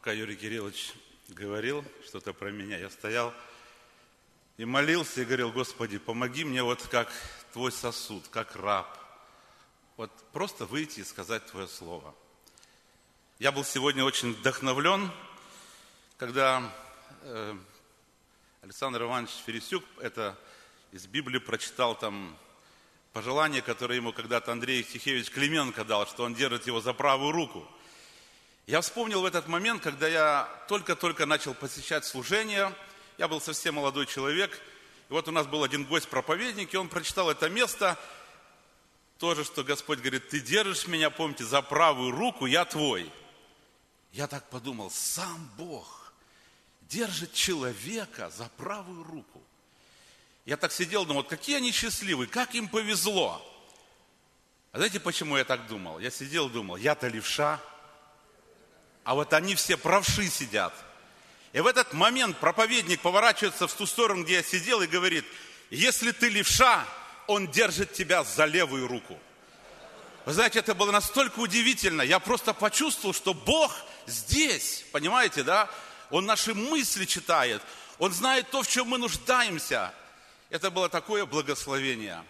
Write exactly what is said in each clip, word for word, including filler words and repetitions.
Пока Юрий Кириллович говорил что-то про меня, я стоял и молился, и говорил: Господи, помоги мне вот как Твой сосуд, как раб. Вот просто выйти и сказать Твое Слово. Я был сегодня очень вдохновлен, когда э, Александр Иванович Фересюк, это из Библии прочитал там пожелание, которое ему когда-то Андрей Тихевич Клименко дал, что он держит его за правую руку. Я вспомнил в этот момент, когда я только-только начал посещать служение, я был совсем молодой человек, и вот у нас был один гость-проповедник, и он прочитал это место, тоже, что Господь говорит: ты держишь меня, помните, за правую руку, я твой. Я так подумал, сам Бог держит человека за правую руку. Я так сидел, думал, вот какие они счастливые, как им повезло. А знаете, почему я так думал? Я сидел, думал, я-то левша, а вот они все правши сидят. И в этот момент проповедник поворачивается в ту сторону, где я сидел, и говорит: если ты левша, он держит тебя за левую руку. Вы знаете, это было настолько удивительно. Я просто почувствовал, что Бог здесь, понимаете, да? Он наши мысли читает, Он знает то, в чем мы нуждаемся. Это было такое благословение.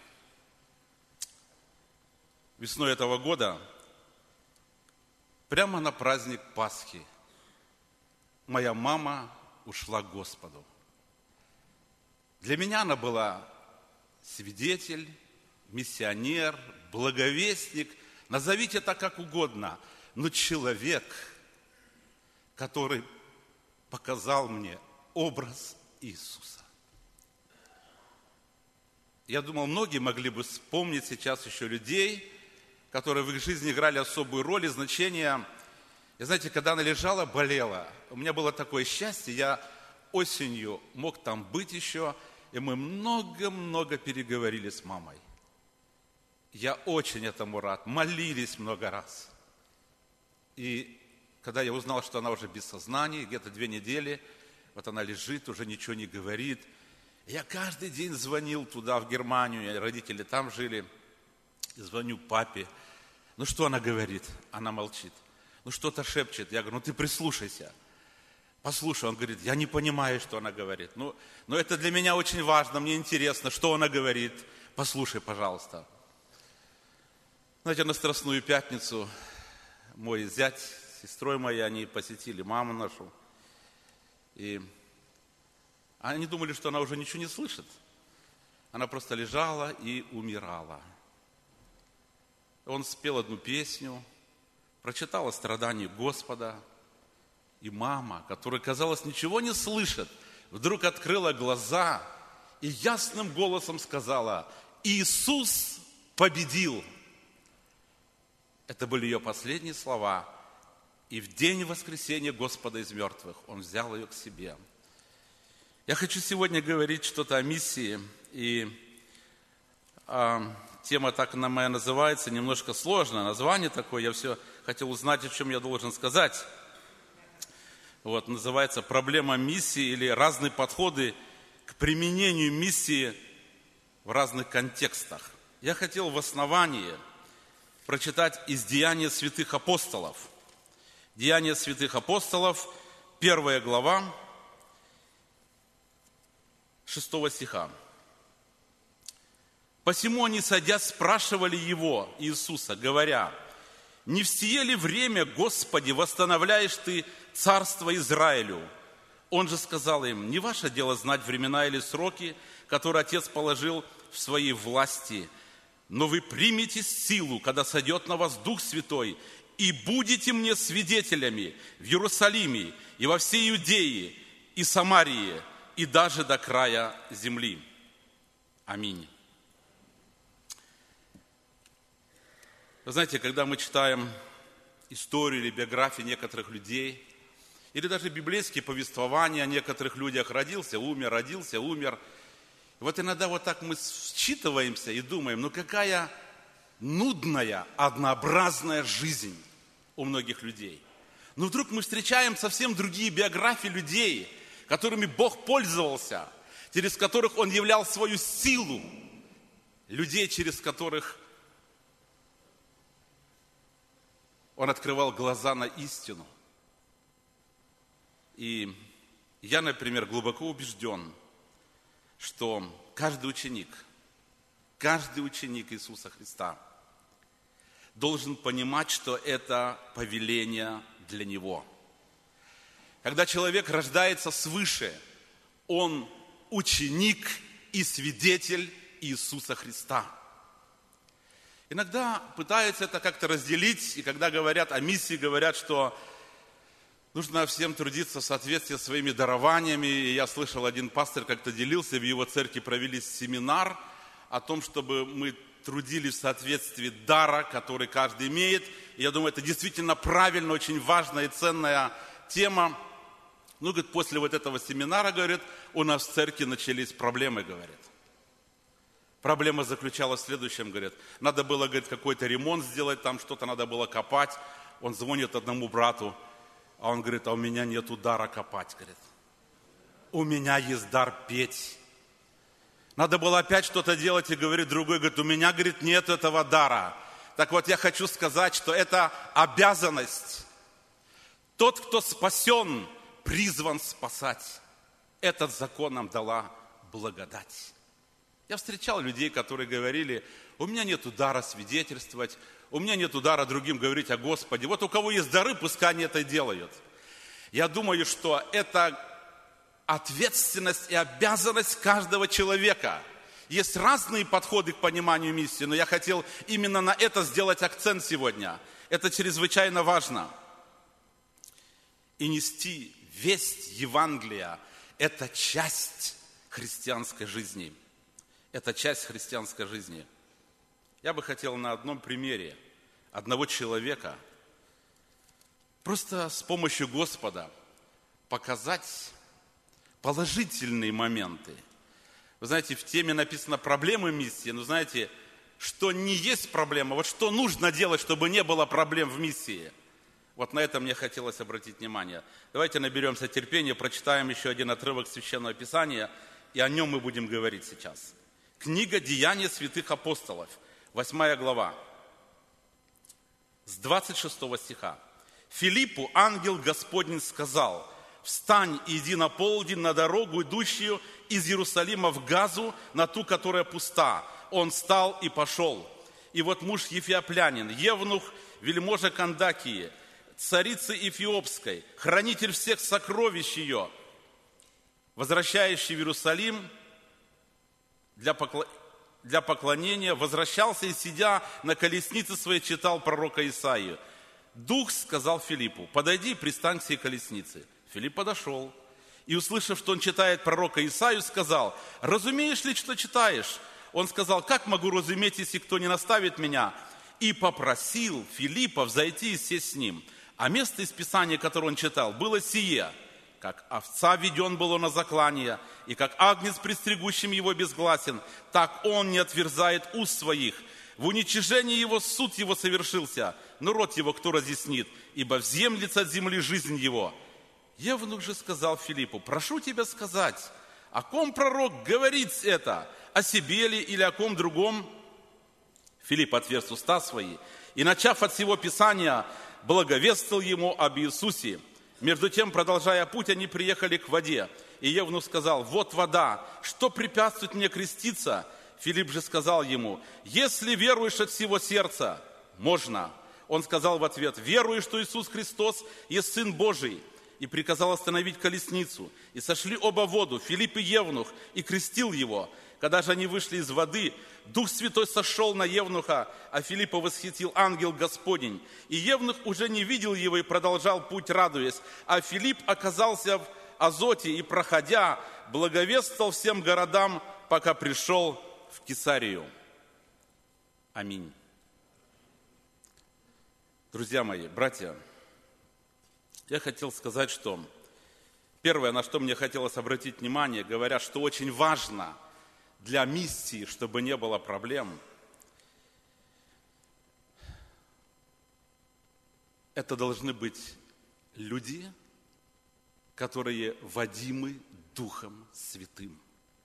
Весной этого года, прямо на праздник Пасхи, моя мама ушла к Господу. Для меня она была свидетель, миссионер, благовестник, назовите это как угодно, но человек, который показал мне образ Иисуса. Я думал, многие могли бы вспомнить сейчас еще людей, которые в их жизни играли особую роль и значение. И знаете, когда она лежала, болела, у меня было такое счастье, я осенью мог там быть еще, и мы много-много переговорили с мамой. Я очень этому рад, молились много раз. И когда я узнал, что она уже без сознания, где-то две недели, вот она лежит, уже ничего не говорит, я каждый день звонил туда, в Германию, родители там жили, и звоню папе. Ну что она говорит? Она молчит. Ну что-то шепчет. Я говорю, ну ты прислушайся. Послушай, он говорит, я не понимаю, что она говорит. Ну, но это для меня очень важно, мне интересно, что она говорит. Послушай, пожалуйста. Знаете, на Страстную Пятницу мой зять, с сестрой моей, они посетили маму нашу. И они думали, что она уже ничего не слышит. Она просто лежала и умирала. Он спел одну песню, прочитал о страдании Господа. И мама, которая, казалось, ничего не слышит, вдруг открыла глаза и ясным голосом сказала: Иисус победил. Это были ее последние слова. И в день воскресения Господа из мертвых Он взял ее к себе. Я хочу сегодня говорить что-то о миссии. И а, тема так она моя называется, немножко сложная. Название такое, я все хотел узнать, о чем я должен сказать. Вот, называется «Проблема миссии» или «Разные подходы к применению миссии в разных контекстах». Я хотел в основании прочитать из Деяния святых апостолов. Деяния святых апостолов, первая глава, шестого стиха. «Посему они, садясь, спрашивали Его, Иисуса, говоря: не в сие ли время, Господи, восстановляешь Ты царство Израилю? Он же сказал им: не ваше дело знать времена или сроки, которые Отец положил в своей власти, но вы примете силу, когда сойдет на вас Дух Святой, и будете мне свидетелями в Иерусалиме и во всей Иудее и Самарии, и даже до края земли. Аминь». Вы знаете, когда мы читаем историю или биографии некоторых людей, или даже библейские повествования о некоторых людях: родился, умер, родился, умер. Вот иногда вот так мы считываемся и думаем, ну какая нудная, однообразная жизнь у многих людей. Но вдруг мы встречаем совсем другие биографии людей, которыми Бог пользовался, через которых Он являл свою силу, людей, через которых Он открывал глаза на истину. И я, например, глубоко убежден, что каждый ученик, каждый ученик Иисуса Христа должен понимать, что это повеление для него. Когда человек рождается свыше, он ученик и свидетель Иисуса Христа. Иногда пытаются это как-то разделить, и когда говорят о миссии, говорят, что нужно всем трудиться в соответствии со своими дарованиями. И я слышал, один пастор как-то делился, в его церкви провели семинар о том, чтобы мы трудились в соответствии дара, который каждый имеет. И я думаю, это действительно правильно, очень важная и ценная тема. Ну, говорит, после вот этого семинара, говорит, у нас в церкви начались проблемы, говорит. Проблема заключалась в следующем, говорит. Надо было, говорит, какой-то ремонт сделать, там что-то надо было копать. Он звонит одному брату, а он говорит, а у меня нету дара копать, говорит. У меня есть дар петь. Надо было опять что-то делать, и говорит другой, говорит, у меня, говорит, нет этого дара. Так вот, я хочу сказать, что это обязанность. Тот, кто спасен, призван спасать. Этот закон нам дала благодать. Я встречал людей, которые говорили, у меня нету дара свидетельствовать, у меня нету дара другим говорить о Господе. Вот у кого есть дары, пускай они это делают. Я думаю, что это ответственность и обязанность каждого человека. Есть разные подходы к пониманию миссии, но я хотел именно на это сделать акцент сегодня. Это чрезвычайно важно. И нести весть Евангелия – это часть христианской жизни. Это часть христианской жизни. Я бы хотел на одном примере одного человека просто с помощью Господа показать положительные моменты. Вы знаете, в теме написано «проблемы миссии», но знаете, что не есть проблема, вот что нужно делать, чтобы не было проблем в миссии. Вот на это мне хотелось обратить внимание. Давайте наберемся терпения, прочитаем еще один отрывок Священного Писания, и о нем мы будем говорить сейчас. Книга «Деяния святых апостолов», восьмая глава, с двадцать шестого стиха. «Филиппу ангел Господень сказал, встань и иди на полдень на дорогу, идущую из Иерусалима в Газу, на ту, которая пуста. Он встал и пошел. И вот муж ефиоплянин, евнух, вельможа Кандакии, царицы Эфиопской, хранитель всех сокровищ ее, возвращающий в Иерусалим для поклонения, возвращался и, сидя на колеснице своей, читал пророка Исаию. Дух сказал Филиппу, подойди и пристань к сей колеснице. Филипп подошел и, услышав, что он читает пророка Исаию, сказал, разумеешь ли, что читаешь? Он сказал, как могу разуметь, если кто не наставит меня? И попросил Филиппа взойти и сесть с ним. А место из Писания, которое он читал, было сие. Как овца веден был он на заклание, и как агнец предстригущим его безгласен, так он не отверзает уст своих. В уничижении его суд его совершился, но род его кто разъяснит, ибо взъемлется от земли жизнь его. Евнух же сказал Филиппу, прошу тебя сказать, о ком пророк говорит это, о себе ли или о ком другом? Филипп отверз уста свои, и, начав от всего Писания, благовествовал ему об Иисусе. Между тем, продолжая путь, они приехали к воде. И Евнух сказал, вот вода, что препятствует мне креститься? Филипп же сказал ему, если веруешь от всего сердца, можно. Он сказал в ответ, верую, что Иисус Христос есть Сын Божий. И приказал остановить колесницу. И сошли оба в воду, Филипп и Евнух, и крестил его. Когда же они вышли из воды, Дух Святой сошел на Евнуха, а Филиппа восхитил ангел Господень. И Евнух уже не видел его и продолжал путь, радуясь. А Филипп оказался в Азоте и, проходя, благовествовал всем городам, пока пришел в Кесарию. Аминь. Друзья мои, братья, я хотел сказать, что первое, на что мне хотелось обратить внимание, говоря, что очень важно для миссии, чтобы не было проблем, это должны быть люди, которые водимы Духом Святым.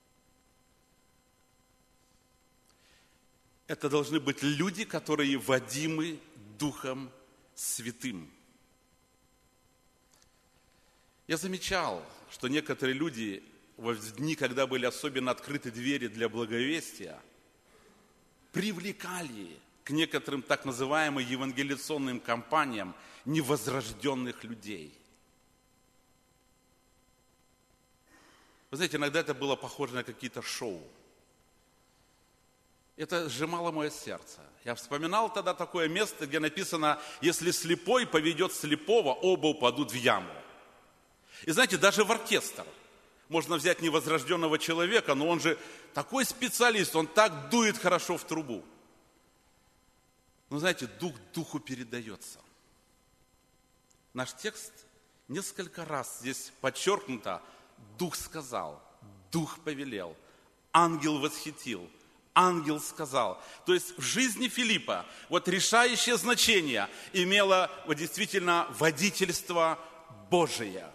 Это должны быть люди, которые водимы Духом Святым. Я замечал, что некоторые люди в дни, когда были особенно открыты двери для благовестия, привлекали к некоторым так называемым евангелизационным кампаниям невозрожденных людей. Вы знаете, иногда это было похоже на какие-то шоу. Это сжимало мое сердце. Я вспоминал тогда такое место, где написано: если слепой поведет слепого, оба упадут в яму. И знаете, даже в оркестр можно взять невозрожденного человека, но он же такой специалист, он так дует хорошо в трубу. Но знаете, дух духу передается. Наш текст несколько раз здесь подчеркнуто: дух сказал, дух повелел, ангел восхитил, ангел сказал. То есть в жизни Филиппа вот решающее значение имело вот действительно водительство Божие.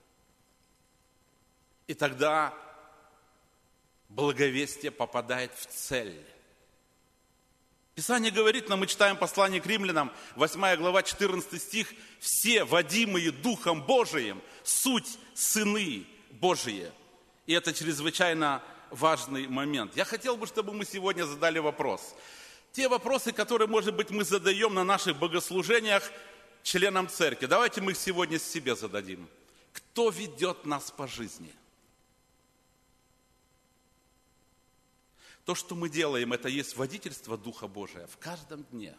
И тогда благовестие попадает в цель. Писание говорит нам, мы читаем послание к римлянам, восьмая глава, четырнадцатый стих: все, водимые Духом Божиим, суть сыны Божии. И это чрезвычайно важный момент. Я хотел бы, чтобы мы сегодня задали вопрос. Те вопросы, которые, может быть, мы задаем на наших богослужениях членам церкви, давайте мы их сегодня себе зададим. Кто ведет нас по жизни? То, что мы делаем, это есть водительство Духа Божия в каждом дне.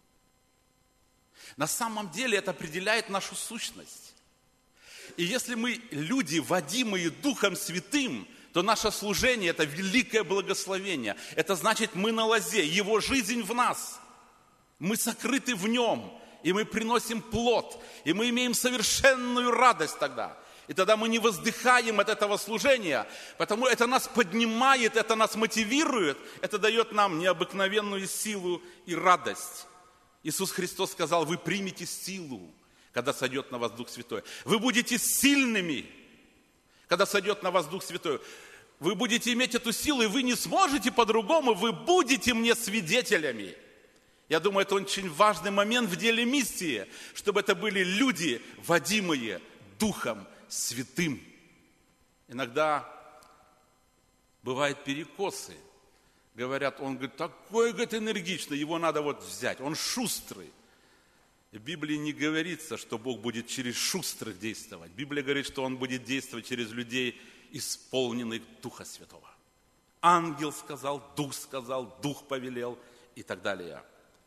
На самом деле это определяет нашу сущность. И если мы люди, водимые Духом Святым, то наше служение – это великое благословение. Это значит, мы на лозе, Его жизнь в нас. Мы сокрыты в Нем, и мы приносим плод, и мы имеем совершенную радость тогда. И тогда мы не воздыхаем от этого служения, потому это нас поднимает, это нас мотивирует, это дает нам необыкновенную силу и радость. Иисус Христос сказал: вы примете силу, когда сойдет на вас Дух Святой. Вы будете сильными, когда сойдет на вас Дух Святой. Вы будете иметь эту силу, и вы не сможете по-другому, вы будете мне свидетелями. Я думаю, это очень важный момент в деле миссии, чтобы это были люди, водимые Духом Святым. Иногда бывают перекосы. Говорят, он говорит, такой, говорит, энергичный, его надо вот взять, он шустрый. В Библии не говорится, что Бог будет через шустрых действовать. Библия говорит, что Он будет действовать через людей, исполненных Духа Святого. Ангел сказал, Дух сказал, Дух повелел и так далее.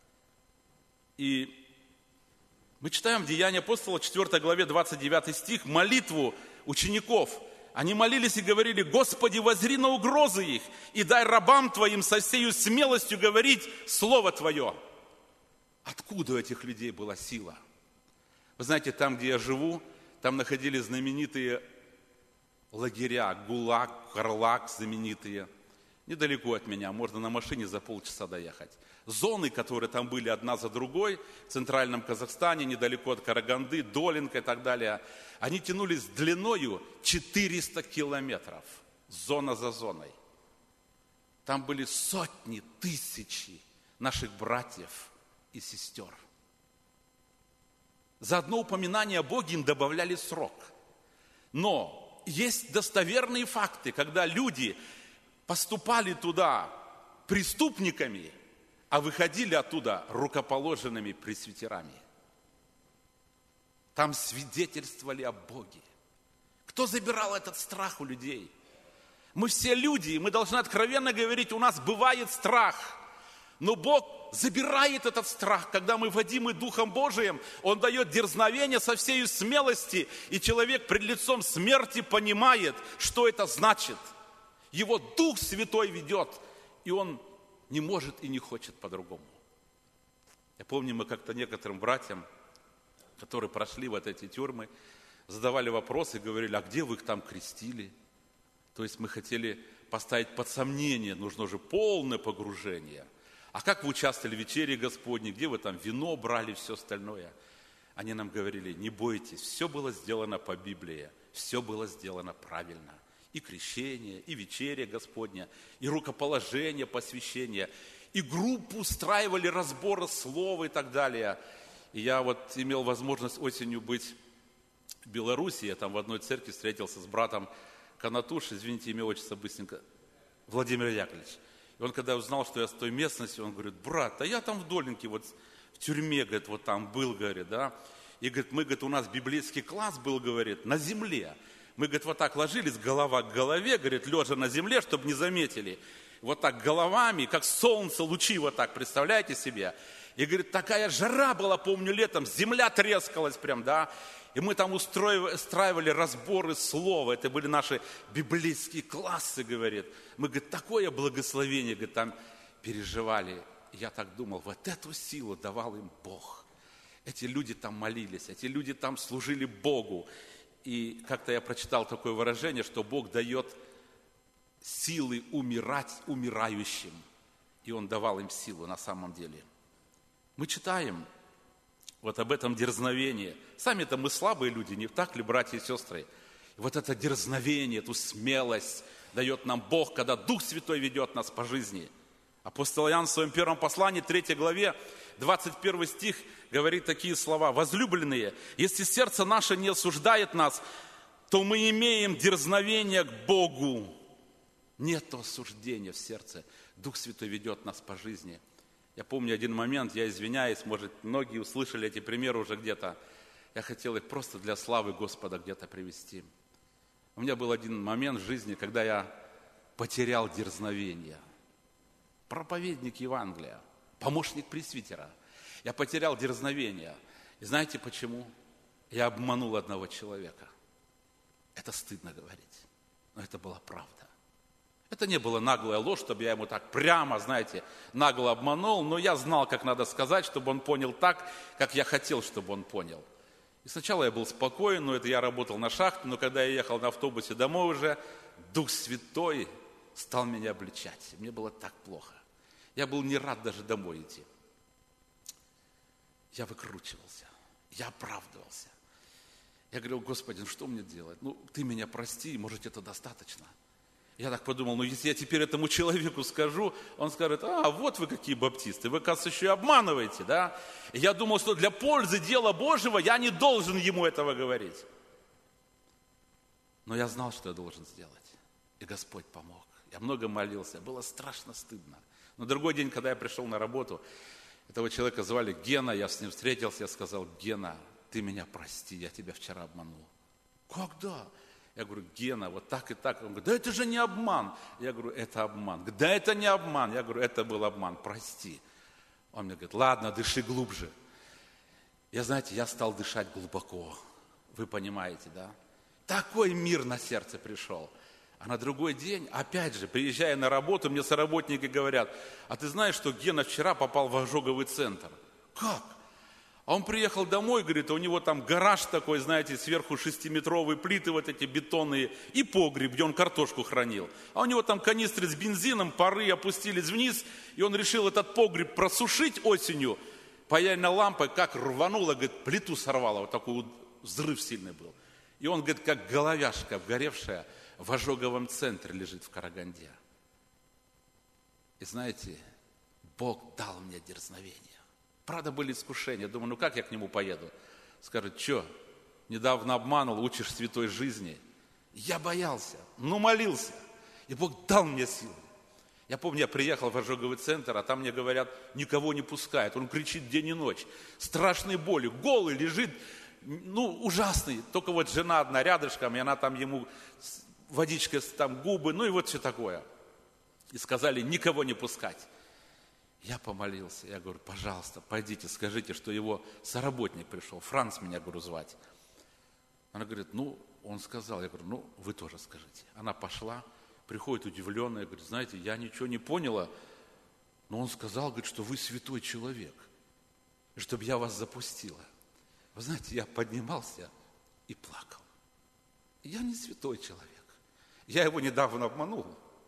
И мы читаем в Деянии апостолов, четвёртой главе, двадцать девятый стих, молитву учеников. Они молились и говорили: Господи, воззри на угрозы их, и дай рабам Твоим со всею смелостью говорить Слово Твое. Откуда у этих людей была сила? Вы знаете, там, где я живу, там находились знаменитые лагеря, ГУЛАГ, Карлаг знаменитые. Недалеко от меня, можно на машине за полчаса доехать. Зоны, которые там были одна за другой, в центральном Казахстане, недалеко от Караганды, Долинка и так далее, они тянулись длиною четыреста километров, зона за зоной. Там были сотни, тысячи наших братьев и сестер. За одно упоминание о Боге им добавляли срок. Но есть достоверные факты, когда люди поступали туда преступниками, а выходили оттуда рукоположенными пресвитерами. Там свидетельствовали о Боге. Кто забирал этот страх у людей? Мы все люди, мы должны откровенно говорить, у нас бывает страх. Но Бог забирает этот страх, когда мы водимы Духом Божиим. Он дает дерзновение со всей смелости, и человек пред лицом смерти понимает, что это значит. Его Дух Святой ведет, и он не может и не хочет по-другому. Я помню, мы как-то некоторым братьям, которые прошли вот эти тюрьмы, задавали вопросы и говорили: а где вы их там крестили? То есть мы хотели поставить под сомнение, нужно же полное погружение. А как вы участвовали в вечере Господней, где вы там вино брали, все остальное? Они нам говорили: не бойтесь, все было сделано по Библии, все было сделано правильно. И крещение, и вечеря Господня, и рукоположение, посвящение, и группу устраивали разбора слова и так далее. И я вот имел возможность осенью быть в Беларуси, я там в одной церкви встретился с братом Канатуш, извините, имя, отчество быстренько, Владимир Яковлевич. И он, когда узнал, что я с той местности, он говорит: брат, а я там в Долинке, вот в тюрьме, говорит, вот там был, говорит, да. И, говорит, мы, говорит, у нас библейский класс был, говорит, на земле. Мы, говорит, вот так ложились, голова к голове, говорит, лежа на земле, чтобы не заметили. Вот так головами, как солнце, лучи вот так, представляете себе? И, говорит, такая жара была, помню, летом, земля трескалась прям, да. И мы там устроивали, устраивали разборы слова. Это были наши библейские классы, говорит. Мы, говорит, такое благословение, говорит, там переживали. И я так думал, вот эту силу давал им Бог. Эти люди там молились, эти люди там служили Богу. И как-то я прочитал такое выражение, что Бог дает силы умирать умирающим. И Он давал им силу на самом деле. Мы читаем вот об этом дерзновении. Сами-то мы слабые люди, не так ли, братья и сестры? И вот это дерзновение, эту смелость дает нам Бог, когда Дух Святой ведет нас по жизни. Апостол Иоанн в своем первом послании, третьей главе, двадцать первый стих, говорит такие слова: «Возлюбленные, если сердце наше не осуждает нас, то мы имеем дерзновение к Богу». Нет осуждения в сердце. Дух Святой ведет нас по жизни. Я помню один момент, я извиняюсь, может, многие услышали эти примеры уже где-то. Я хотел их просто для славы Господа где-то привести. У меня был один момент в жизни, когда я потерял дерзновение. Проповедник Евангелия, помощник пресвитера. Я потерял дерзновение. И знаете почему? Я обманул одного человека. Это стыдно говорить, но это была правда. Это не была наглая ложь, чтобы я ему так прямо, знаете, нагло обманул, но я знал, как надо сказать, чтобы он понял так, как я хотел, чтобы он понял. И сначала я был спокоен, но это я работал на шахте, но когда я ехал на автобусе домой уже, Дух Святой стал меня обличать. Мне было так плохо. Я был не рад даже домой идти. Я выкручивался, я оправдывался. Я говорил: Господи, ну что мне делать? Ну, Ты меня прости, может, это достаточно. Я так подумал, ну если я теперь этому человеку скажу, он скажет: а, вот вы какие баптисты, вы, оказывается, еще и обманываете, да? И я думал, что для пользы дела Божьего я не должен ему этого говорить. Но я знал, что я должен сделать. И Господь помог. Я много молился, было страшно стыдно. Но другой день, когда я пришел на работу, этого человека звали Гена, я с ним встретился, я сказал: Гена, ты меня прости, я тебя вчера обманул. Когда? Я говорю: Гена, вот так и так. Он говорит: да это же не обман. Я говорю: это обман. Да это не обман. Я говорю: это был обман, прости. Он мне говорит: ладно, дыши глубже. Я, знаете, я стал дышать глубоко. Вы понимаете, да? Такой мир на сердце пришел. А на другой день, опять же, приезжая на работу, мне соработники говорят: а ты знаешь, что Гена вчера попал в ожоговый центр? Как? А он приехал домой, говорит, а у него там гараж такой, знаете, сверху шестиметровые плиты вот эти бетонные, и погреб, где он картошку хранил. А у него там канистры с бензином, пары опустились вниз, и он решил этот погреб просушить осенью. Паяльной лампой как рвануло, говорит, плиту сорвало, вот такой взрыв сильный был. И он, говорит, как головяшка обгоревшая в ожоговом центре лежит в Караганде. И знаете, Бог дал мне дерзновение. Правда, были искушения. Думаю, ну как я к нему поеду? Скажет: что, недавно обманул, учишь святой жизни? Я боялся, но молился. И Бог дал мне силу. Я помню, я приехал в ожоговый центр, а там мне говорят, никого не пускают. Он кричит день и ночь. Страшные боли, голый лежит, ну, ужасный. Только вот жена одна рядышком, и она там ему водичкой там губы, ну и вот все такое. И сказали, никого не пускать. Я помолился, я говорю: пожалуйста, пойдите, скажите, что его соработник пришел, Франц меня, говорю, звать. Она говорит: ну, он сказал. Я говорю: ну, вы тоже скажите. Она пошла, приходит удивленная, говорит: знаете, я ничего не поняла, но он сказал, говорит, что вы святой человек, и чтобы я вас запустила. Вы знаете, я поднимался и плакал. Я не святой человек. Я его недавно обманул.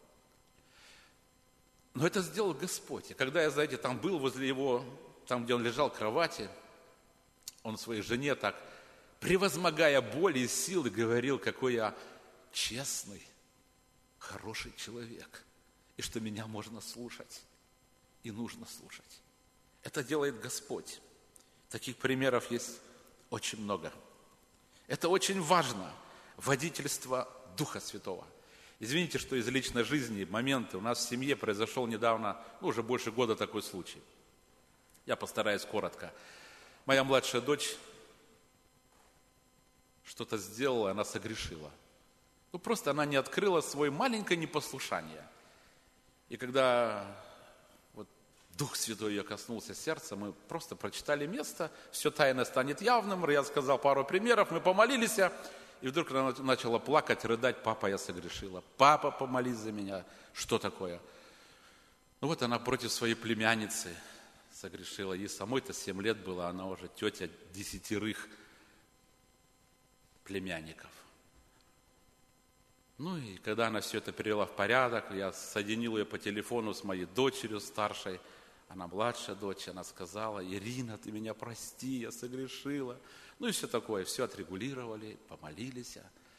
Но это сделал Господь. И когда я, знаете, там был возле его, там, где он лежал в кровати, он своей жене так, превозмогая боли и силы, говорил, какой я честный, хороший человек, и что меня можно слушать, и нужно слушать. Это делает Господь. Таких примеров есть очень много. Это очень важно. Водительство Духа Святого. Извините, что из личной жизни моменты. У нас в семье произошел недавно, ну, уже больше года такой случай. Я постараюсь коротко. Моя младшая дочь что-то сделала, она согрешила. Ну, просто она не открыла свое маленькое непослушание. И когда вот Дух Святой ее коснулся сердца, мы просто прочитали место, все тайное станет явным. Я сказал пару примеров, мы помолились, и вдруг она начала плакать, рыдать: папа, я согрешила, папа, помолись за меня. Что такое? Ну вот она против своей племянницы согрешила. Ей самой-то семь лет было, она уже тетя десятерых племянников. Ну и когда она все это привела в порядок, я соединил ее по телефону с моей дочерью старшей, она младшая дочь, она сказала: Ирина, ты меня прости, я согрешила. Ну и все такое, все отрегулировали, помолились.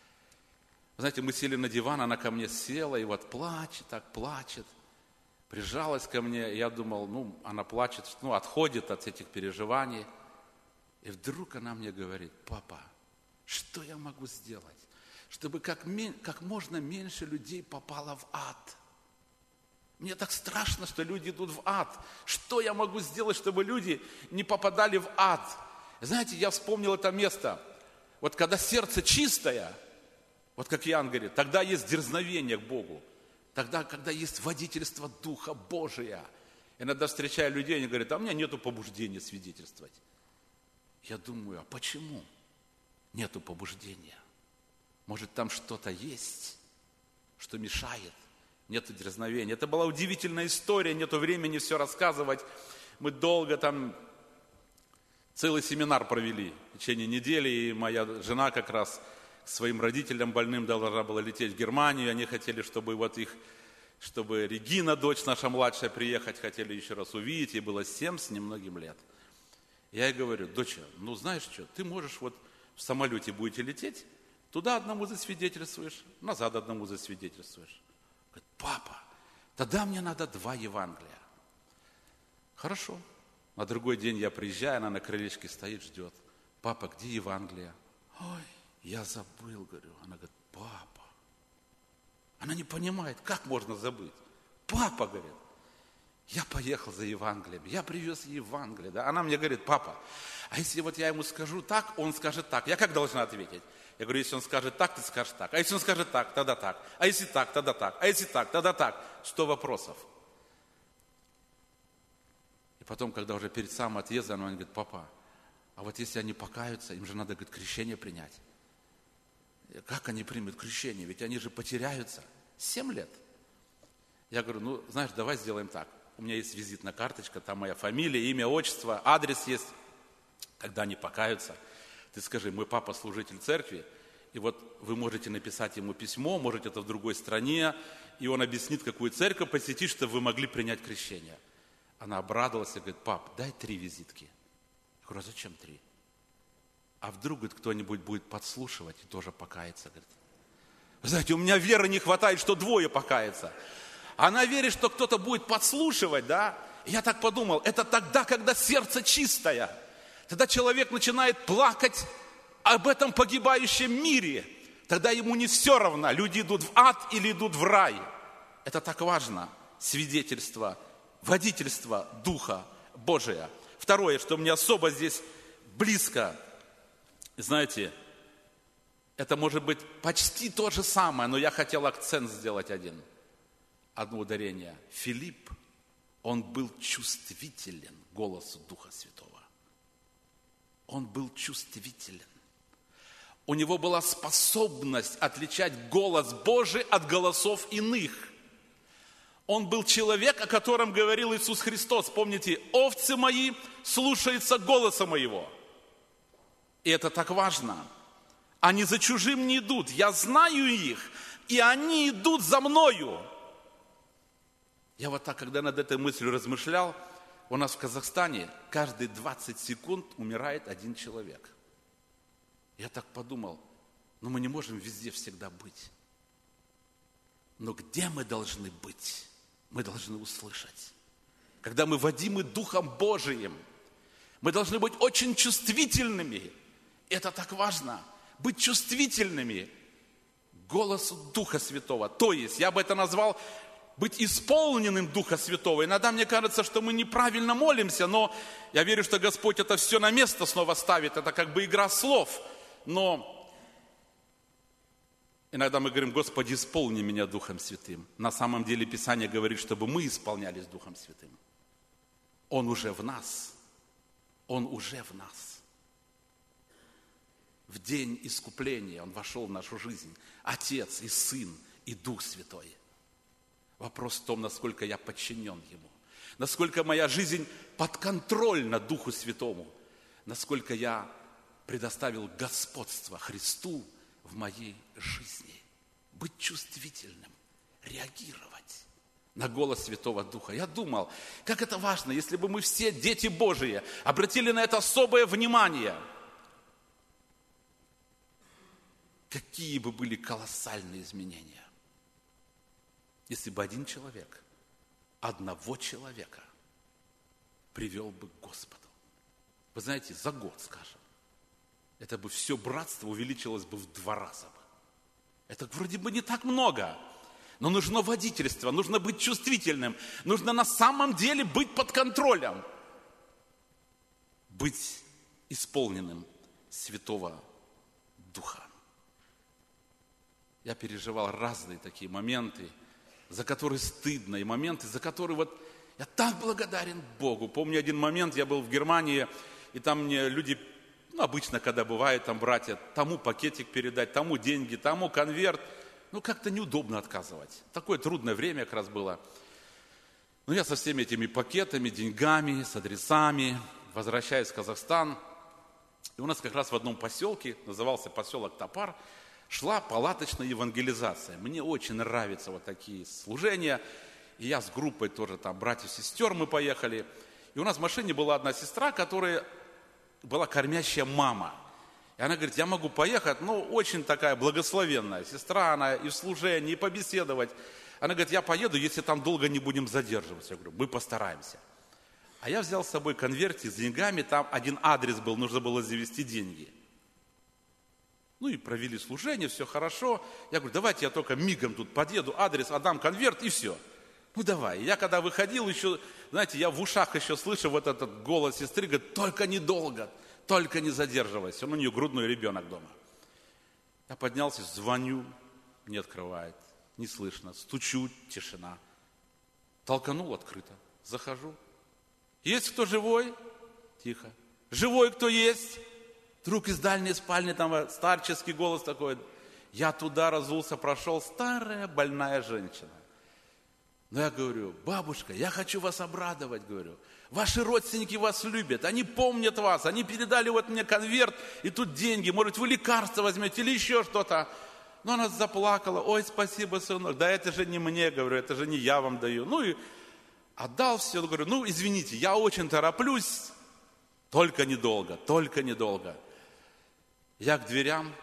Знаете, мы сели на диван, она ко мне села, и вот плачет, так плачет, прижалась ко мне. Я думал, ну, она плачет, ну, отходит от этих переживаний. И вдруг она мне говорит: папа, что я могу сделать, чтобы как, как можно меньше людей попало в ад? Мне так страшно, что люди идут в ад. Что я могу сделать, чтобы люди не попадали в ад? Знаете, я вспомнил это место. Вот когда сердце чистое, вот как Иоанн говорит, тогда есть дерзновение к Богу. Тогда, когда есть водительство Духа Божия. Иногда встречаю людей, они говорят: а у меня нету побуждения свидетельствовать. Я думаю, а почему нету побуждения? Может, там что-то есть, что мешает? Нету дерзновения. Это была удивительная история, нету времени все рассказывать. Мы долго там целый семинар провели в течение недели, и моя жена как раз к своим родителям больным должна была лететь в Германию. Они хотели, чтобы вот их, чтобы Регина, дочь наша младшая, приехать, хотели еще раз увидеть. Ей было семь с немногим лет. Я ей говорю: доча, ну знаешь что, ты можешь вот в самолете будете лететь, туда одному засвидетельствуешь, назад одному засвидетельствуешь. Говорит: папа, тогда мне надо два Евангелия. Хорошо. На другой день я приезжаю, она на крылечке стоит, ждет. Папа, где Евангелие? Ой, я забыл, говорю. Она говорит: папа. Она не понимает, как можно забыть. Папа, говорит, я поехал за Евангелием, я привез ей Евангелие. Да? Она мне говорит: папа, а если вот я ему скажу так, он скажет так. Я как должна ответить? Я говорю: если он скажет так, ты скажешь так. А если он скажет так, тогда так. А если так, тогда так. А если так, тогда так. Сто вопросов. И потом, когда уже перед самым отъездом, он говорит: папа, а вот если они покаются, им же надо, говорит, крещение принять. Как они примут крещение? Ведь они же потеряются. Семь лет. Я говорю: ну, знаешь, давай сделаем так. У меня есть визитная карточка, там моя фамилия, имя, отчество, адрес есть. Когда они покаются, ты скажи: мой папа служитель церкви, и вот вы можете написать ему письмо, может, это в другой стране, и он объяснит, какую церковь посетить, чтобы вы могли принять крещение. Она обрадовалась и говорит: пап, дай три визитки. Я говорю: а зачем три? А вдруг, говорит, кто-нибудь будет подслушивать и тоже покаяться, говорит. Вы знаете, у меня веры не хватает, что двое покаяться. Она верит, что кто-то будет подслушивать, да? И я так подумал, это тогда, когда сердце чистое. Тогда человек начинает плакать об этом погибающем мире. Тогда ему не все равно, люди идут в ад или идут в рай. Это так важно, свидетельство, водительство Духа Божия. Второе, что мне особо здесь близко, знаете, это может быть почти то же самое, но я хотел акцент сделать один. Одно ударение. Филипп, он был чувствителен к голосу Духа Святого. Он был чувствителен. У него была способность отличать голос Божий от голосов иных. Он был человек, о котором говорил Иисус Христос. Помните, овцы мои слушаются голоса моего. И это так важно. Они за чужим не идут. Я знаю их, и они идут за мною. Я вот так, когда над этой мыслью размышлял, у нас в Казахстане каждые двадцать секунд умирает один человек. Я так подумал, ну мы не можем везде всегда быть. Но где мы должны быть? Мы должны услышать. Когда мы водимы Духом Божиим, мы должны быть очень чувствительными. Это так важно. быть чувствительными к голосу Духа Святого. То есть, я бы это назвал быть исполненным Духа Святого. Иногда мне кажется, что мы неправильно молимся, но я верю, что Господь это все на место снова ставит. Это как бы игра слов. Но иногда мы говорим: Господи, исполни меня Духом Святым. На самом деле Писание говорит, чтобы мы исполнялись Духом Святым. Он уже в нас. Он уже в нас. В день искупления Он вошел в нашу жизнь. Отец и Сын и Дух Святой. Вопрос в том, насколько я подчинен Ему. Насколько моя жизнь подконтрольна Духу Святому. Насколько я предоставил господство Христу в моей жизни. Быть чувствительным, реагировать на голос Святого Духа. Я думал, как это важно, если бы мы все, дети Божии, обратили на это особое внимание. Какие бы были колоссальные изменения, если бы один человек, одного человека привел бы к Господу. Вы знаете, за год, скажем, это бы все братство увеличилось бы в два раза. Это вроде бы не так много, но нужно водительство, нужно быть чувствительным, нужно на самом деле быть под контролем, быть исполненным Святого Духа. Я переживал разные такие моменты, за которые стыдно, и моменты, за которые вот я так благодарен Богу. Помню один момент, я был в Германии, и там мне люди, ну, обычно, когда бывает, там братья, тому пакетик передать, тому деньги, тому конверт. Ну, как-то неудобно отказывать. Такое трудное время как раз было. Ну, я со всеми этими пакетами, деньгами, с адресами возвращаюсь в Казахстан. И у нас как раз в одном поселке, назывался поселок Топар, шла палаточная евангелизация. Мне очень нравятся вот такие служения. И я с группой тоже там, братьев, сестер, мы поехали. И у нас в машине была одна сестра, которая была кормящая мама. И она говорит: я могу поехать, ну, очень такая благословенная сестра, она и в служении, и побеседовать. Она говорит: я поеду, если там долго не будем задерживаться. Я говорю: мы постараемся. А я взял с собой конвертик с деньгами, там один адрес был, нужно было завести деньги. Ну и провели служение, все хорошо. Я говорю: давайте я только мигом тут подъеду, адрес, отдам конверт и все. Ну давай. И я когда выходил еще, знаете, я в ушах еще слышу вот этот голос сестры, говорит: только недолго, только не задерживайся. Он у нее грудной ребенок дома. Я поднялся, звоню, не открывает, не слышно. Стучу, тишина. Толканул, открыто. Захожу. Есть кто живой? Тихо. Живой кто есть? Вдруг из дальней спальни там старческий голос такой. Я туда разулся, прошел, старая больная женщина. Но я говорю: бабушка, я хочу вас обрадовать, говорю. Ваши родственники вас любят, они помнят вас, они передали вот мне конверт, и тут деньги, может, вы лекарства возьмете или еще что-то. Но она заплакала: ой, спасибо, сынок, да это же не мне, говорю, это же не я вам даю. Ну и отдал все, говорю: ну извините, я очень тороплюсь, только недолго, только недолго. Я к дверям,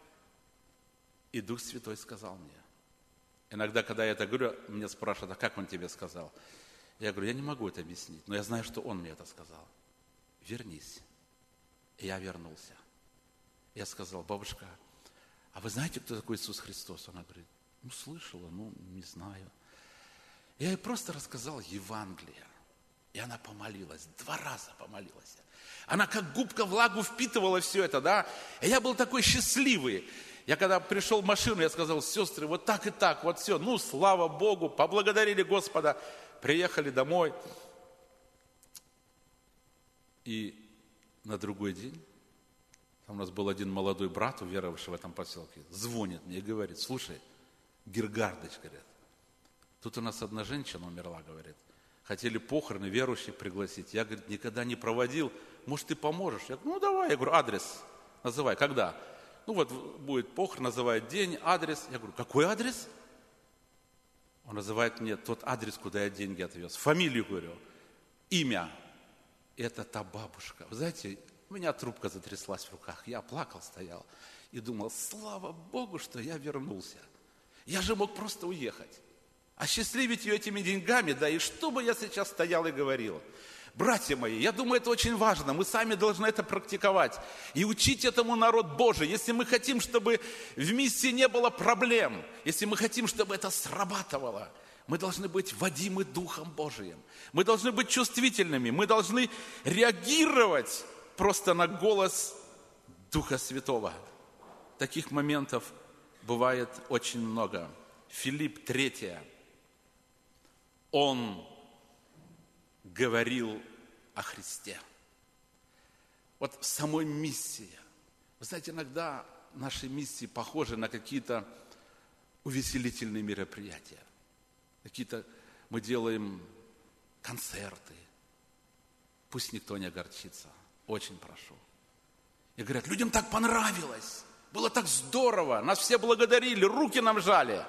и Дух Святой сказал мне. Иногда, когда я это говорю, меня спрашивают: а как Он тебе сказал? Я говорю: я не могу это объяснить, но я знаю, что Он мне это сказал. Вернись. И я вернулся. Я сказал: бабушка, а вы знаете, кто такой Иисус Христос? Она говорит: ну, слышала, ну, не знаю. Я ей просто рассказал Евангелие. И она помолилась, два раза помолилась. Она как губка влагу впитывала все это, да. И я был такой счастливый. Я когда пришел в машину, я сказал: сестры, вот так и так, вот все. Ну, слава Богу, поблагодарили Господа. Приехали домой. И на другой день, там у нас был один молодой брат, уверовавший в этом поселке, звонит мне и говорит: слушай, Гергардыч, говорит, тут у нас одна женщина умерла, говорит. Хотели похороны верующих пригласить. Я, говорит, никогда не проводил. Может, ты поможешь? Я говорю: ну, давай. Я говорю: адрес называй. Когда? Ну, вот будет похорон, называет день, адрес. Я говорю: какой адрес? Он называет мне тот адрес, куда я деньги отвез. Фамилию, говорю, имя. Это та бабушка. Вы знаете, у меня трубка затряслась в руках. Я плакал, стоял и думал: слава Богу, что я вернулся. Я же мог просто уехать. Осчастливить ее этими деньгами, да и что бы я сейчас стоял и говорил. Братья мои, я думаю, это очень важно. Мы сами должны это практиковать и учить этому народ Божий. Если мы хотим, чтобы в миссии не было проблем, если мы хотим, чтобы это срабатывало, мы должны быть водимы Духом Божиим. Мы должны быть чувствительными. Мы должны реагировать просто на голос Духа Святого. Таких моментов бывает очень много. Филипп третье. Он говорил о Христе. Вот в самой миссии. Вы знаете, иногда наши миссии похожи на какие-то увеселительные мероприятия. Какие-то мы делаем концерты. Пусть никто не огорчится. Очень прошу. И говорят, людям так понравилось. Было так здорово. Нас все благодарили, руки нам жали.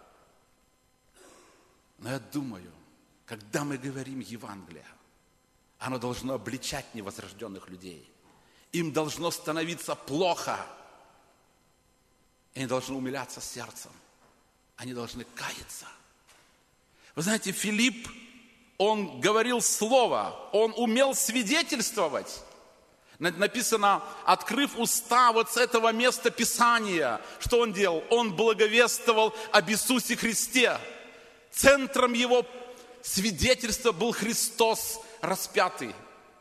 Но я думаю, когда мы говорим Евангелие, оно должно обличать невозрожденных людей. Им должно становиться плохо. И они должны умиляться сердцем. Они должны каяться. Вы знаете, Филипп, он говорил слово, он умел свидетельствовать. Написано, открыв уста вот с этого места Писания, что он делал? Он благовествовал об Иисусе Христе. Центром его свидетельства был Христос распятый.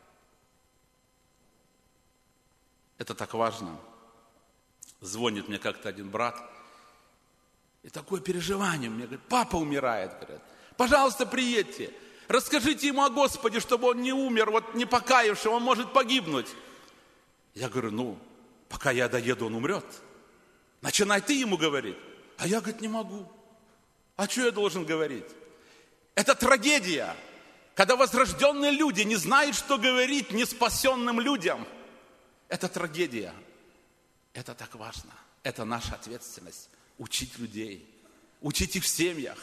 Это так важно. Звонит мне как-то один брат, и такое переживание мне говорит, папа умирает, говорят, пожалуйста, приедьте, расскажите ему о Господе, чтобы он не умер, вот не покаявший, он может погибнуть. Я говорю, ну, пока я доеду, он умрет. Начинай ты ему говорить. А я, говорит, не могу. А что я должен говорить? Это трагедия, когда возрожденные люди не знают, что говорить неспасенным людям. Это трагедия. Это так важно. Это наша ответственность. Учить людей. Учить их в семьях.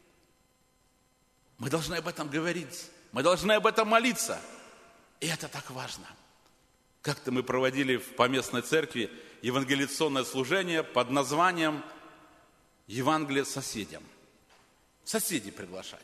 Мы должны об этом говорить. Мы должны об этом молиться. И это так важно. Как-то мы проводили в поместной церкви евангелизационное служение под названием «Евангелие соседям». Соседей приглашать.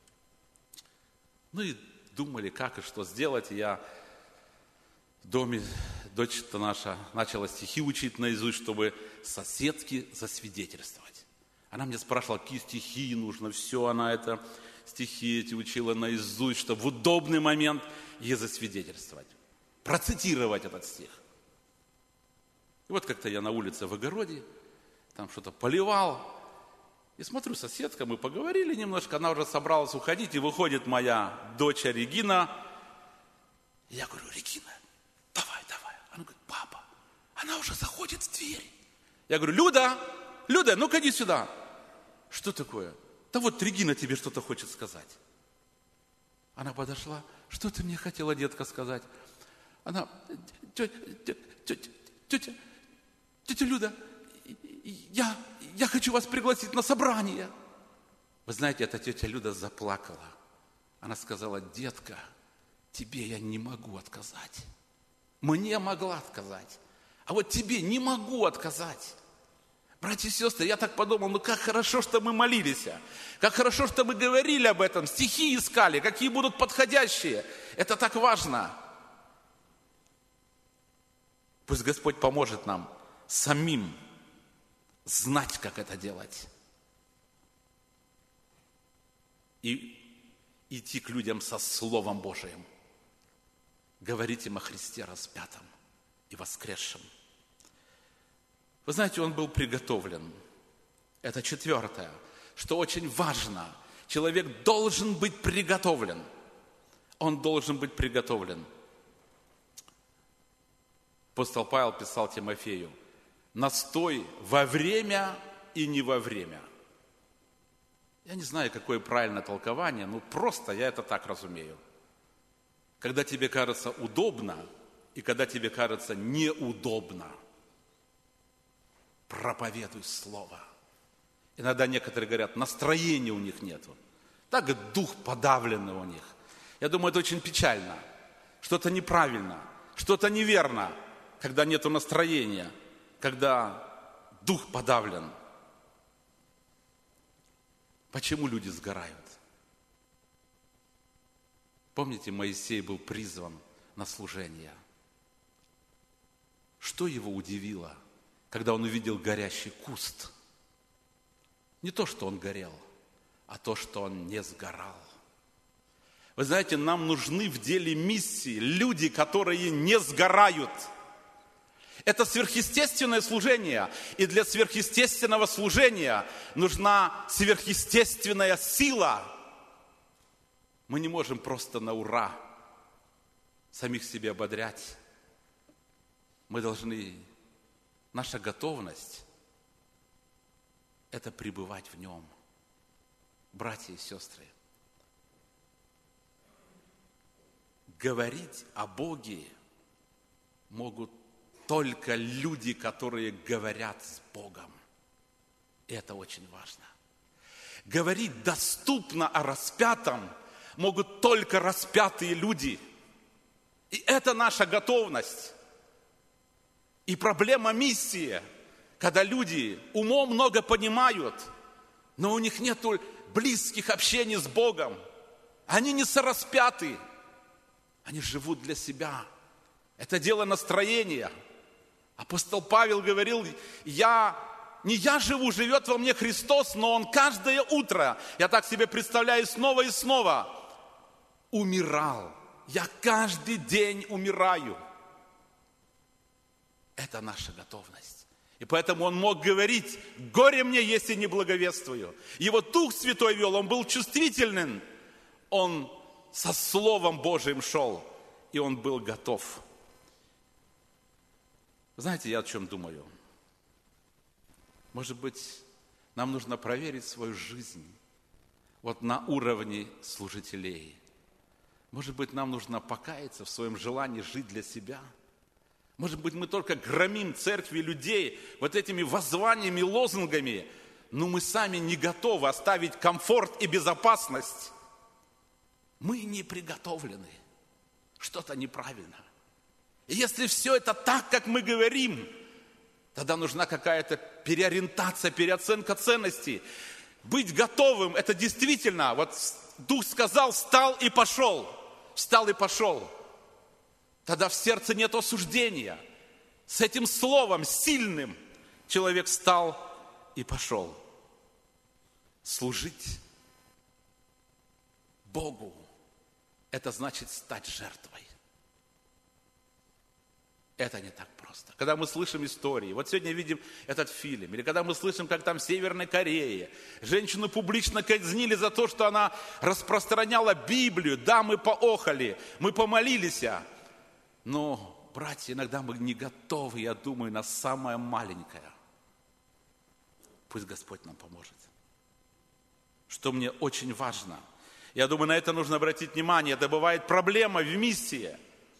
Ну и думали, как и что сделать. И я в доме, дочь-то наша начала стихи учить наизусть, чтобы соседки засвидетельствовать. Она мне спрашивала, какие стихи нужно. Все, она это стихи эти учила наизусть, чтобы в удобный момент ей засвидетельствовать. Процитировать этот стих. И вот как-то я на улице в огороде, там что-то поливал. И смотрю, соседка, мы поговорили немножко, она уже собралась уходить, и выходит моя дочь Регина. И я говорю, Регина, давай, давай. Она говорит, папа, она уже заходит в дверь. Я говорю, Люда, Люда, ну-ка иди сюда. Что такое? Да вот Регина тебе что-то хочет сказать. Она подошла, что ты мне хотела, детка, сказать? Она, тетя, тетя, тетя, тетя Люда, я, я хочу вас пригласить на собрание. Вы знаете, эта тетя Люда заплакала. Она сказала, детка, тебе я не могу отказать. Мне могла отказать, а вот тебе не могу отказать. Братья и сестры, я так подумал, ну как хорошо, что мы молились, как хорошо, что мы говорили об этом, стихи искали, какие будут подходящие. Это так важно. Пусть Господь поможет нам самим знать, как это делать. И идти к людям со Словом Божиим. Говорить им о Христе распятом и воскресшем. Вы знаете, он был приготовлен. Это четвертое, что очень важно. Человек должен быть приготовлен. Он должен быть приготовлен. Апостол Павел писал Тимофею, настой во время и не во время. Я не знаю, какое правильное толкование, но просто я это так разумею. Когда тебе кажется удобно и когда тебе кажется неудобно, проповедуй Слово. Иногда некоторые говорят, настроения у них нету. Так и дух подавленный у них. Я думаю, это очень печально. Что-то неправильно, что-то неверно, когда нету настроения, когда дух подавлен. Почему люди сгорают? Помните, Моисей был призван на служение. Что его удивило, когда он увидел горящий куст? Не то, что он горел, а то, что он не сгорал. Вы знаете, нам нужны в деле миссии люди, которые не сгорают. Это сверхъестественное служение. И для сверхъестественного служения нужна сверхъестественная сила. Мы не можем просто на ура самих себе ободрять. Мы должны, наша готовность – это пребывать в нем. Братья и сестры, говорить о Боге могут только люди, которые говорят с Богом. И это очень важно. Говорить доступно о распятом могут только распятые люди. И это наша готовность. И проблема миссии, когда люди умом много понимают, но у них нет близких общений с Богом. Они не сораспяты. Они живут для себя. Это дело настроения. Апостол Павел говорил, я, не я живу, живет во мне Христос, но Он каждое утро, я так себе представляю, снова и снова, умирал. Я каждый день умираю. Это наша готовность. И поэтому он мог говорить, горе мне, если не благовествую. Его Дух Святой вел, он был чувствительным. Он со Словом Божиим шел, и он был готов. Знаете, я о чем думаю? Может быть, нам нужно проверить свою жизнь вот на уровне служителей. Может быть, нам нужно покаяться в своем желании жить для себя. Может быть, мы только громим церкви людей вот этими воззваниями, лозунгами, но мы сами не готовы оставить комфорт и безопасность. Мы не приготовлены. Что-то неправильно. И если все это так, как мы говорим, тогда нужна какая-то переориентация, переоценка ценностей. Быть готовым, это действительно, вот Дух сказал, встал и пошел. Встал и пошел. Тогда в сердце нет осуждения. С этим словом сильным человек встал и пошел. Служить Богу – это значит стать жертвой. Это не так просто. Когда мы слышим истории, вот сегодня видим этот фильм, или когда мы слышим, как там в Северной Корее женщину публично казнили за то, что она распространяла Библию. Да, мы поохали, мы помолились. Но, братья, иногда мы не готовы, я думаю, на самое маленькое. Пусть Господь нам поможет. Что мне очень важно. Я думаю, на это нужно обратить внимание. Это бывает проблема в миссии.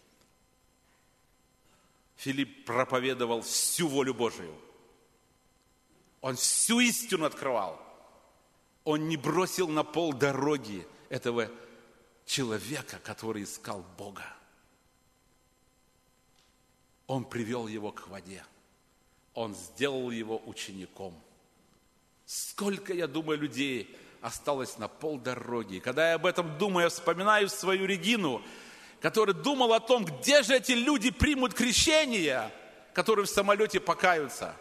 Филипп проповедовал всю волю Божию. Он всю истину открывал. Он не бросил на полдороги этого человека, который искал Бога. Он привел его к воде. Он сделал его учеником. Сколько, я думаю, людей осталось на полдороги. Когда я об этом думаю, я вспоминаю свою Регину, который думал о том, где же эти люди примут крещение, которые в самолете покаются.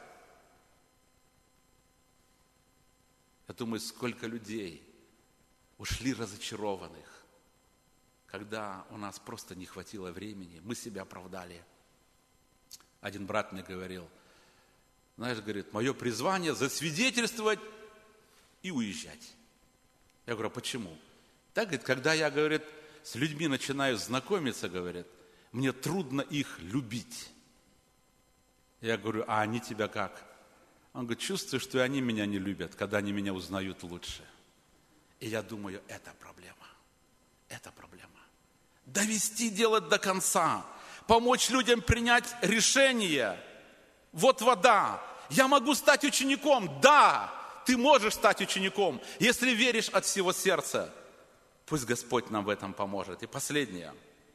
Я думаю, сколько людей ушли разочарованных, когда у нас просто не хватило времени, мы себя оправдали. Один брат мне говорил, знаешь, говорит, мое призвание засвидетельствовать и уезжать. Я говорю, а почему? Так, говорит, когда я, говорит, с людьми начинаю знакомиться, говорит, мне трудно их любить. Я говорю, а они тебя как? Он говорит, чувствую, что и они меня не любят, когда они меня узнают лучше. И я думаю, это проблема. Это проблема. Довести дело до конца. Помочь людям принять решение. Вот вода. Я могу стать учеником. Да, ты можешь стать учеником, если веришь от всего сердца. Пусть Господь нам в этом поможет. И последнее.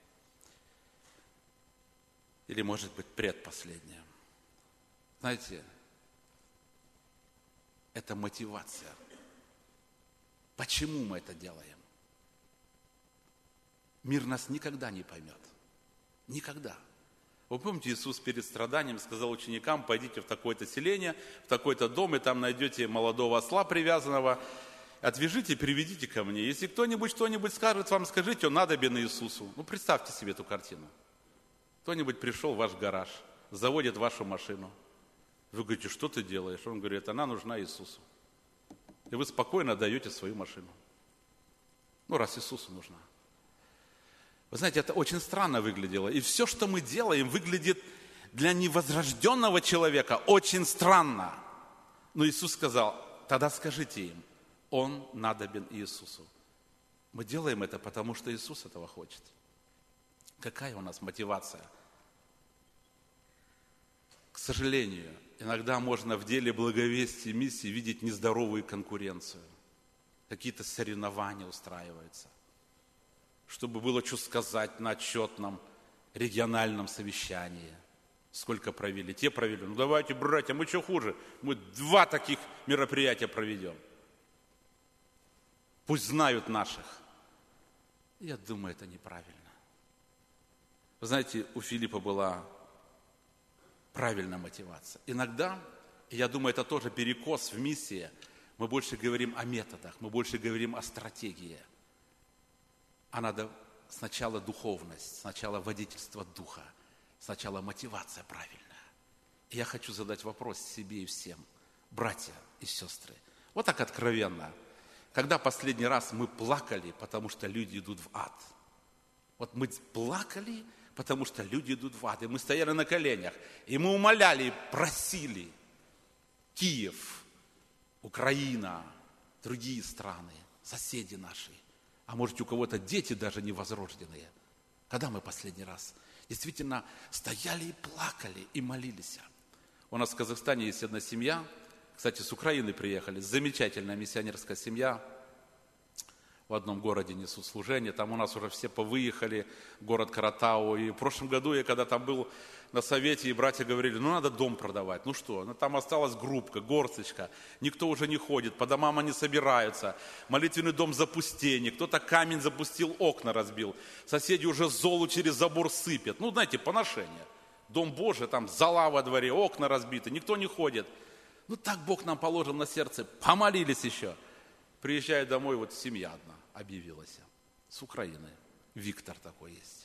Или, может быть, предпоследнее. Знаете, это мотивация. Почему мы это делаем? мир нас никогда не поймет. Никогда. Вы помните, Иисус перед страданием сказал ученикам: пойдите в такое-то селение, в такой-то дом, и там найдете молодого осла привязанного, отвяжите, приведите ко мне. Если кто-нибудь что-нибудь скажет вам, скажите, он надобен Иисусу. Ну, представьте себе эту картину. Кто-нибудь пришел в ваш гараж, заводит вашу машину. Вы говорите: что ты делаешь? Он говорит: она нужна Иисусу. И вы спокойно отдаете свою машину. Ну, раз Иисусу нужна. Вы знаете, это очень странно выглядело. И все, что мы делаем, выглядит для невозрожденного человека очень странно. Но Иисус сказал: тогда скажите им, он надобен Иисусу. Мы делаем это, потому что Иисус этого хочет. Какая у нас мотивация? К сожалению, иногда можно в деле благовестия миссии видеть нездоровую конкуренцию. Какие-то соревнования устраиваются, чтобы было что сказать на отчетном региональном совещании. Сколько провели? Те провели. Ну давайте, братья, мы что хуже? Мы два таких мероприятия проведем. Пусть знают наших. Я думаю, это неправильно. Вы знаете, у Филиппа была правильная мотивация. Иногда, и я думаю, это тоже перекос в миссии, мы больше говорим о методах, мы больше говорим о стратегии. А надо сначала духовность, сначала водительство духа, сначала мотивация правильная. И я хочу задать вопрос себе и всем, братья и сестры. Вот так откровенно. Когда последний раз мы плакали, потому что люди идут в ад? Вот мы плакали, потому что люди идут в ад. И мы стояли на коленях, и мы умоляли, просили. Киев, Украина, другие страны, соседи наши. А может, у кого-то дети даже невозрожденные. Когда мы последний раз действительно стояли и плакали, и молились? У нас в Казахстане есть одна семья, кстати, с Украины приехали, замечательная миссионерская семья. В одном городе несут служение, там у нас уже все повыехали, город Каратау. И в прошлом году я когда там был на совете, и братья говорили: ну надо дом продавать. Ну что, ну, там осталась группка, горсточка, никто уже не ходит, по домам они собираются, молитвенный дом запустение, кто-то камень запустил, окна разбил, соседи уже золу через забор сыпят. Ну, знаете, поношение. Дом Божий, там зола во дворе, окна разбиты, никто не ходит. Ну так Бог нам положил на сердце, помолились еще. Приезжаю домой, вот семья одна объявилась с Украины. Виктор такой есть.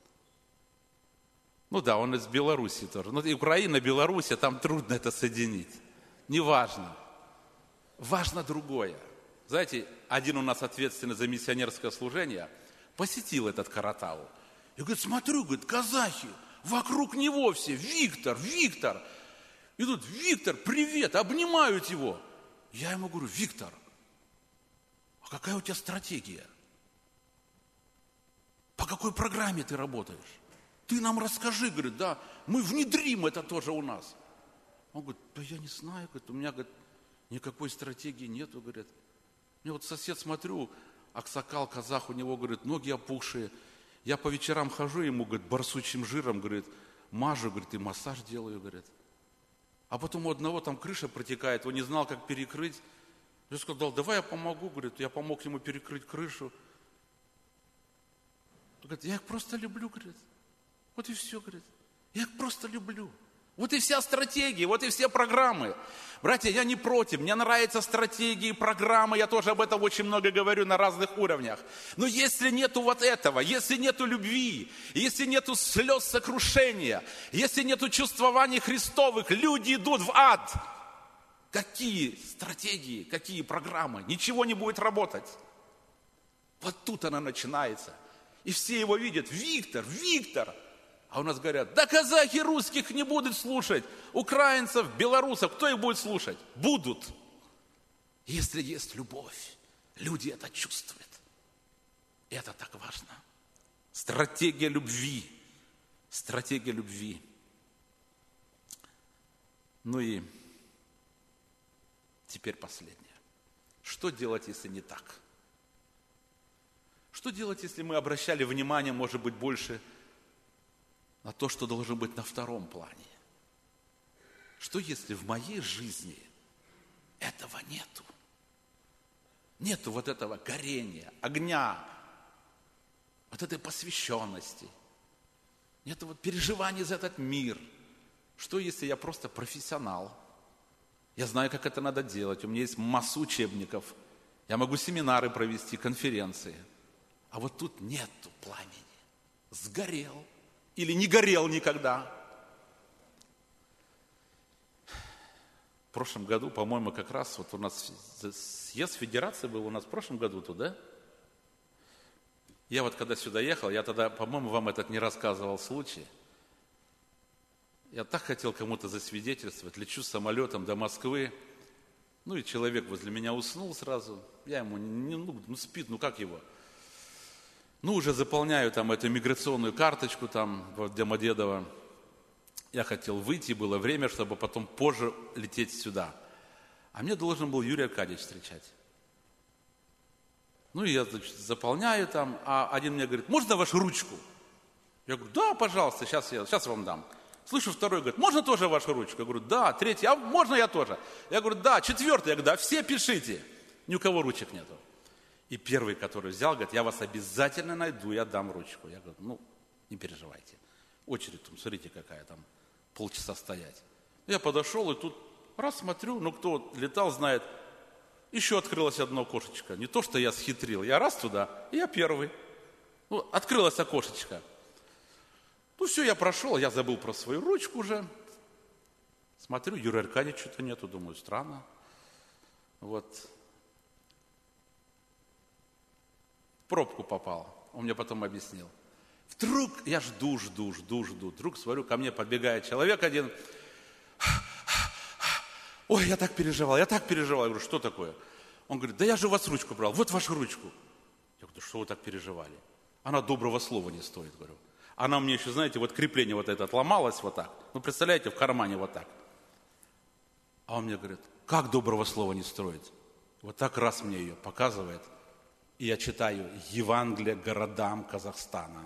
Ну да, он из Беларуси тоже. Ну и Украина, Беларусь, там трудно это соединить. Неважно. Важно другое. Знаете, один у нас ответственный за миссионерское служение посетил этот Каратау. И говорит: смотрю, говорит, казахи, вокруг него все, Виктор, Виктор. И тут: Виктор, привет, обнимают его. Я ему говорю: Виктор, а какая у тебя стратегия? По какой программе ты работаешь? Ты нам расскажи, говорит, да, мы внедрим это тоже у нас. Он говорит: да я не знаю, говорит, у меня, говорит, никакой стратегии нету, говорит. Мне вот сосед, смотрю, аксакал, казах, у него, говорит, ноги опухшие. Я по вечерам хожу ему, говорит, барсучьим жиром, говорит, мажу, говорит, и массаж делаю, говорит. А потом у одного там крыша протекает, он не знал, как перекрыть. Я сказал: давай я помогу, говорит, я помог ему перекрыть крышу. Он говорит: я их просто люблю, говорит. Вот и все, говорит. Я их просто люблю. Вот и вся стратегия, вот и все программы. Братья, я не против, мне нравятся стратегии, программы, я тоже об этом очень много говорю на разных уровнях. Но если нету вот этого, если нету любви, если нету слез сокрушения, если нету чувствований Христовых, люди идут в ад. Какие стратегии, какие программы? Ничего не будет работать. Вот тут она начинается. И все его видят: Виктор, Виктор. А у нас говорят: да казахи русских не будут слушать, украинцев, белорусов, кто их будет слушать? Будут. Если есть любовь, люди это чувствуют. И это так важно. Стратегия любви. Стратегия любви. Ну и теперь последнее. Что делать, если не так? Что делать, если мы обращали внимание, может быть, больше на то, что должно быть на втором плане? Что если в моей жизни этого нету? Нету вот этого горения, огня, вот вот этой посвященности, нет вот переживаний за этот мир. Что, если я просто профессионал? Я знаю, как это надо делать. У меня есть масса учебников. Я могу семинары провести, конференции. А вот тут нету пламени. Сгорел. Или не горел никогда. В прошлом году, по-моему, как раз вот у нас съезд федерации был у нас в прошлом году тут, да? Я вот когда сюда ехал, я тогда, по-моему, вам этот не рассказывал случай. Я так хотел кому-то засвидетельствовать. Лечу с самолетом до Москвы. Ну и человек возле меня уснул сразу. Я ему, не, ну, ну спит, ну как его? Ну уже заполняю там эту миграционную карточку там в Домодедово. Я хотел выйти, было время, чтобы потом позже лететь сюда. А мне должен был Юрий Аркадьевич встречать. Ну и я, значит, заполняю там, а один мне говорит, можно вашу ручку? Я говорю, да, пожалуйста, сейчас я сейчас вам дам. Слышу, второй говорит, можно тоже вашу ручку? Я говорю, да. Третий, а можно я тоже? Я говорю, да. Четвертый, я говорю, да, все пишите. Ни у кого ручек нету. И первый, который взял, говорит, я вас обязательно найду, я дам ручку. Я говорю, ну, не переживайте. Очередь там, смотрите, какая там, полчаса стоять. Я подошел, и тут раз смотрю, ну, кто летал, знает, еще открылось одно окошечко. Не то, что я схитрил, я раз туда, и я первый. Ну, открылось окошечко. Ну, все, я прошел, я забыл про свою ручку уже. Смотрю, Юрия Аркадьевича что-то нету, думаю, странно. Вот. В пробку попал, он мне потом объяснил. Вдруг, я жду, жду, жду, жду. Вдруг, смотрю, ко мне подбегает человек один. Ой, я так переживал, я так переживал. Я говорю, что такое? Он говорит, да я же у вас ручку брал, вот вашу ручку. Я говорю, что вы так переживали? Она доброго слова не стоит, говорю. Она мне еще, знаете, вот крепление вот это отломалось вот так. Ну, представляете, в кармане вот так. А он мне говорит, как доброго слова не строить? Вот так раз мне ее показывает. И я читаю Евангелие городам Казахстана.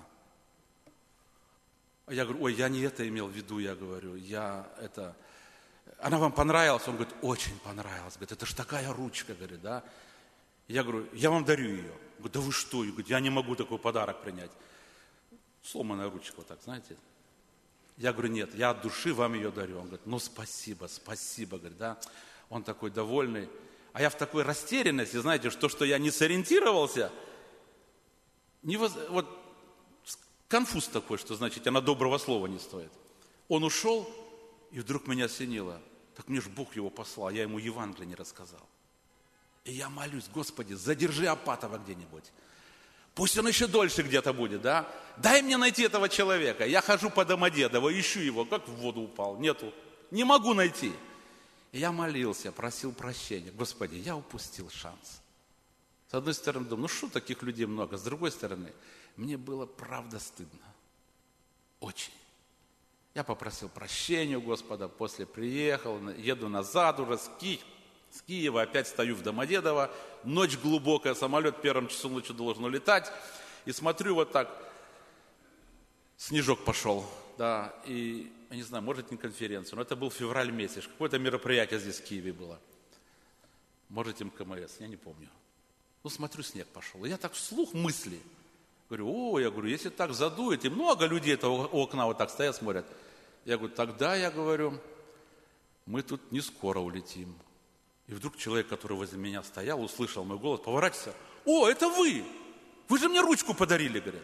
Я говорю, ой, я не это имел в виду, я говорю, я это... Она вам понравилась? Он говорит, очень понравилась. Говорит, это ж такая ручка, говорит, да. Я говорю, я вам дарю ее. Говорит, да вы что? Я, говорю, я не могу такой подарок принять. Сломанная ручка вот так, знаете. Я говорю, нет, я от души вам ее дарю. Он говорит, ну спасибо, спасибо, говорит, да. Он такой довольный. А я в такой растерянности, знаете, что, что я не сориентировался. Не воз... Вот конфуз такой, что, значит, она доброго слова не стоит. Он ушел, и вдруг меня осенило. Так мне ж Бог его послал, я ему Евангелие не рассказал. И я молюсь, Господи, задержи Апатова где-нибудь. Пусть он еще дольше где-то будет, да? Дай мне найти этого человека. Я хожу по Домодедово, ищу его, как в воду упал. Нету. Не могу найти. И я молился, просил прощения. Господи, я упустил шанс. С одной стороны, думаю, ну что таких людей много. С другой стороны, мне было правда стыдно. Очень. Я попросил прощения у Господа, после приехал, еду назад уже с, Ки... с Киева, опять стою в Домодедово, ночь глубокая, самолет в первом часу ночи должен улетать, и смотрю вот так, снежок пошел, да, и, я не знаю, может не конференцию, но это был февраль месяц, какое-то мероприятие здесь в Киеве было, может эм ка эм эс, я не помню. Ну, смотрю, снег пошел, и я так вслух мысли, говорю, о, я говорю, если так задует, и много людей это у окна вот так стоят, смотрят, я говорю, тогда, я говорю, мы тут не скоро улетим. И вдруг человек, который возле меня стоял, услышал мой голос, поворачивается, о, это вы, вы же мне ручку подарили, говорят.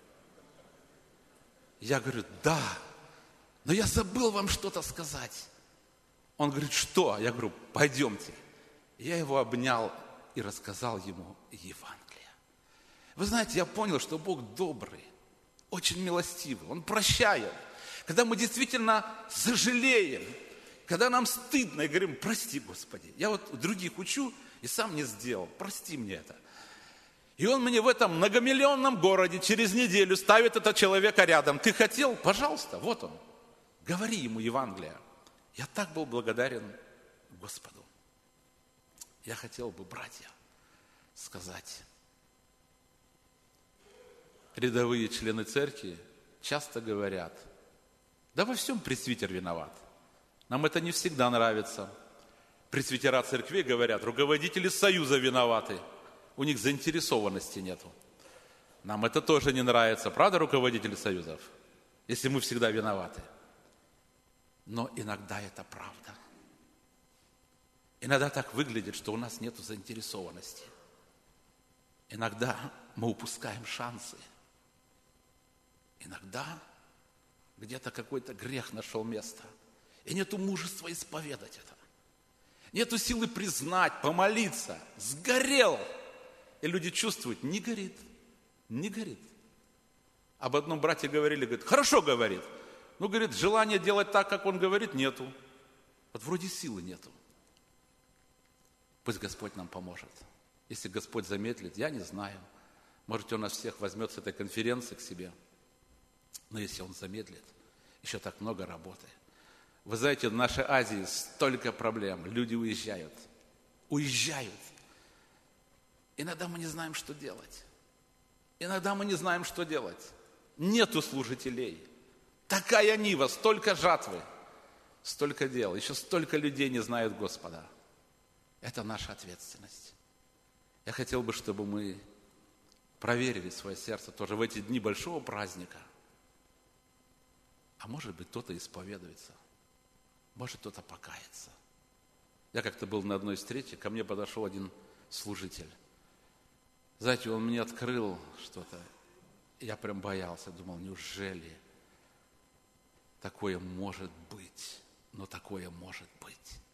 Я говорю, да, но я забыл вам что-то сказать. Он говорит, что? Я говорю, пойдемте. Я его обнял и рассказал ему Евангелие. Вы знаете, я понял, что Бог добрый, очень милостивый, Он прощает. Когда мы действительно сожалеем, когда нам стыдно и говорим, прости, Господи. Я вот других учу и сам не сделал, прости мне это. И он мне в этом многомиллионном городе через неделю ставит этого человека рядом. Ты хотел? Пожалуйста, вот он. Говори ему Евангелие. Я так был благодарен Господу. Я хотел бы, братья, сказать, рядовые члены церкви часто говорят, да во всем пресвитер виноват. Нам это не всегда нравится. Пресвитера церкви говорят, руководители союза виноваты. У них заинтересованности нету. Нам это тоже не нравится, правда, руководители союзов? Если мы всегда виноваты. Но иногда это правда. Иногда так выглядит, что у нас нет заинтересованности. Иногда мы упускаем шансы. Иногда где-то какой-то грех нашел место. И нету мужества исповедать это. Нету силы признать, помолиться. Сгорел. И люди чувствуют, не горит, не горит. Об одном брате говорили, говорит, хорошо говорит. Ну, говорит, желания делать так, как он говорит, нету. Вот вроде силы нету. Пусть Господь нам поможет. Если Господь замедлит, я не знаю. Может, Он нас всех возьмет с этой конференции к себе. Но если Он замедлит, еще так много работы. Вы знаете, в нашей Азии столько проблем. Люди уезжают. Уезжают. Иногда мы не знаем, что делать. Иногда мы не знаем, что делать. Нету служителей. Такая нива, столько жатвы, столько дел. Еще столько людей не знают Господа. Это наша ответственность. Я хотел бы, чтобы мы проверили свое сердце тоже в эти дни большого праздника. А может быть, кто-то исповедуется. Может, кто-то покается. Я как-то был на одной встрече, ко мне подошел один служитель. Знаете, он мне открыл что-то. Я прям боялся, думал, неужели такое может быть? Но такое может быть.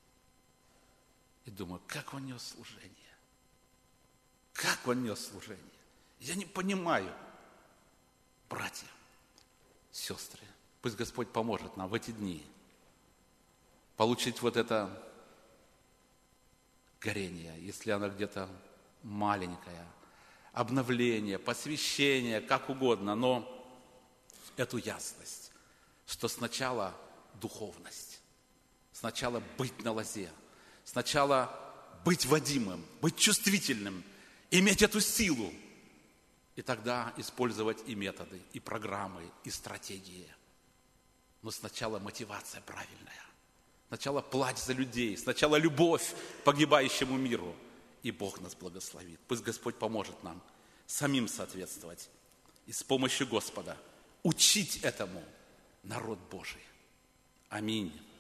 И думаю, как он нес служение? Как он нес служение? Я не понимаю. Братья, сестры, пусть Господь поможет нам в эти дни получить вот это горение, если оно где-то маленькое, обновление, посвящение, как угодно, но эту ясность, что сначала духовность, сначала быть на лозе, сначала быть водимым, быть чувствительным, иметь эту силу, и тогда использовать и методы, и программы, и стратегии. Но сначала мотивация правильная, сначала плач за людей, сначала любовь к погибающему миру, и Бог нас благословит. Пусть Господь поможет нам самим соответствовать и с помощью Господа учить этому народ Божий. Аминь.